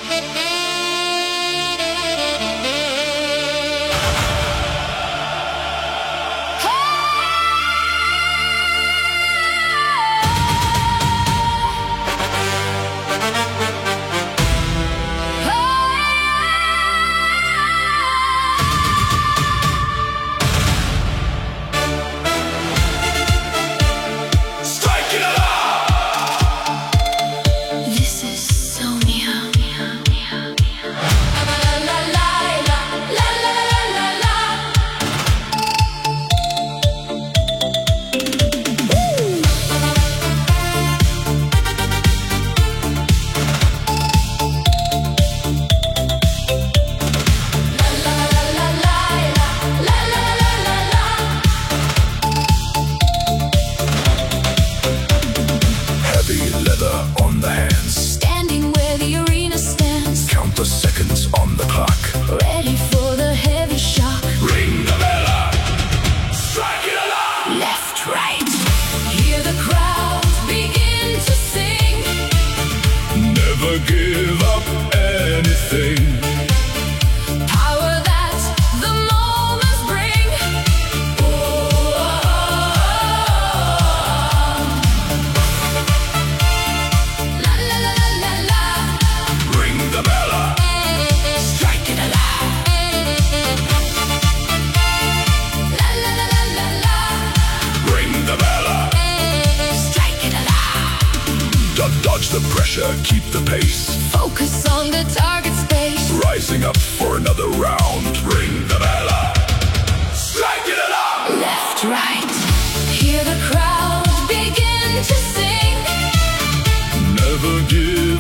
Give up anything. Power that the moments bring. La la la la la la. Ring the bell. Strike it alive. La la la la la la. Ring the bell. Strike it alive. Dodge the pressure, keep the pace. Focus on the target space. Rising up for another round. Ring the bell. Strike it alarm. Left, right. Hear the crowd begin to sing. Never give